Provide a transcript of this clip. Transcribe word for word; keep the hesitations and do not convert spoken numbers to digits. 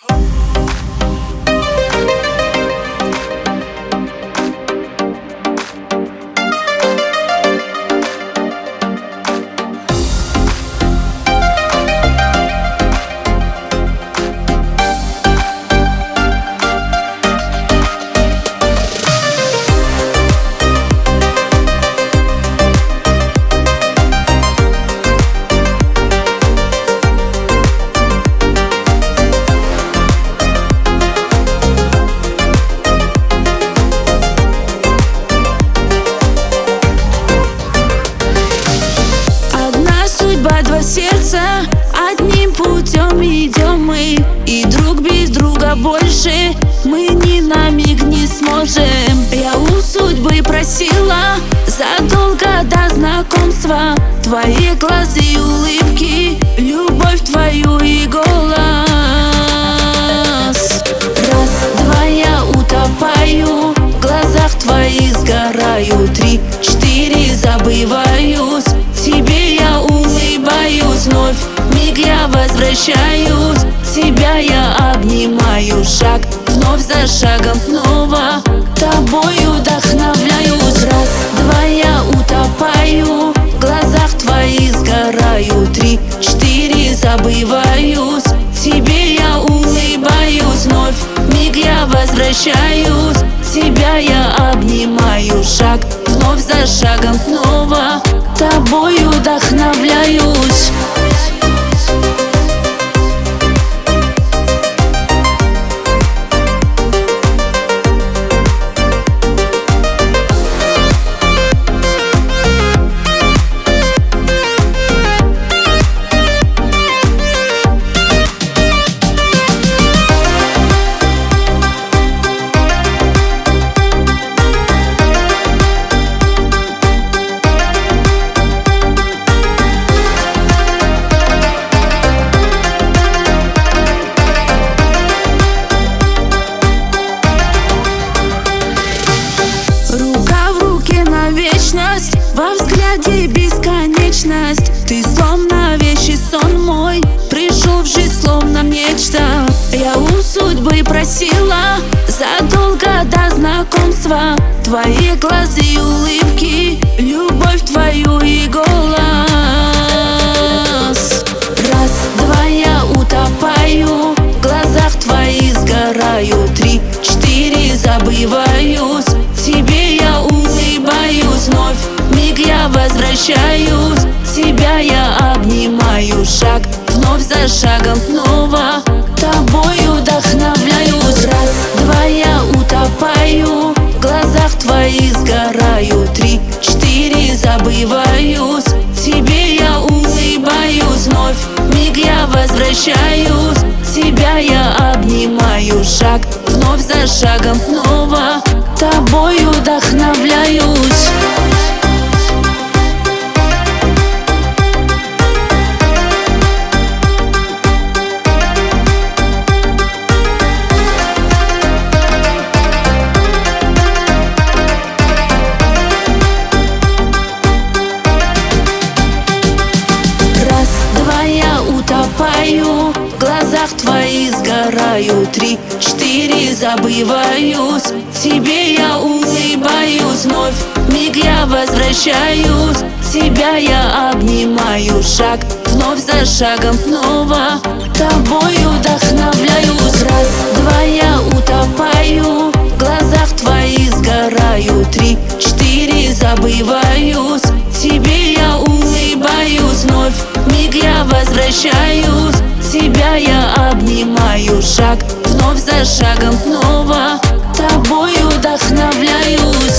Два сердца, одним путем идем мы, и друг без друга больше мы ни на миг не сможем. Я у судьбы просила задолго до знакомства твои глаза и улыбки, любовь твою и голос. Раз, два, я утопаю, в глазах твоих сгораю. Три, четыре, забываюсь, тебе я улыбаюсь. Вновь миг я возвращаюсь, тебя я обнимаю. Шаг вновь за шагом снова тобою вдохновляюсь. Раз, два, я утопаю, в глазах твоих сгораю. Три, четыре, забываюсь, тебе я улыбаюсь. Вновь миг я возвращаюсь, тебя я обнимаю. Шаг вновь за шагом снова тобою вдохновляюсь. Во взгляде бесконечность, ты словно вещий сон мой, пришел в жизнь словно нечто. Я у судьбы просила задолго до знакомства твои глаза и улыбки, любовь твою и голос. Раз, два, я утопаю, в глазах твоих сгораю. Три, четыре, забываюсь, тебе я улыбаюсь. Вновь миг я возвращаюсь, тебя я обнимаю. Шаг вновь за шагом снова тобою вдохновляюсь. Раз, два, я утопаю, в глазах твоих сгораю. Три, четыре, забываюсь, тебе я улыбаюсь. Вновь миг я возвращаюсь, тебя я обнимаю. Шаг вновь за шагом снова тобою вдохновляюсь. Утопаю, в глазах твоих сгораю. Три, четыре, забываюсь, тебе я улыбаюсь. Вновь миг я возвращаюсь, тебя я обнимаю. Шаг вновь за шагом снова тобою вдохновляюсь. Раз, два, я утопаю, в глазах твоих сгораю. Три, четыре, забываюсь, тебе я улыбаюсь. Вновь миг я возвращаюсь, тебя я обнимаю. Шаг вновь за шагом снова тобою вдохновляюсь.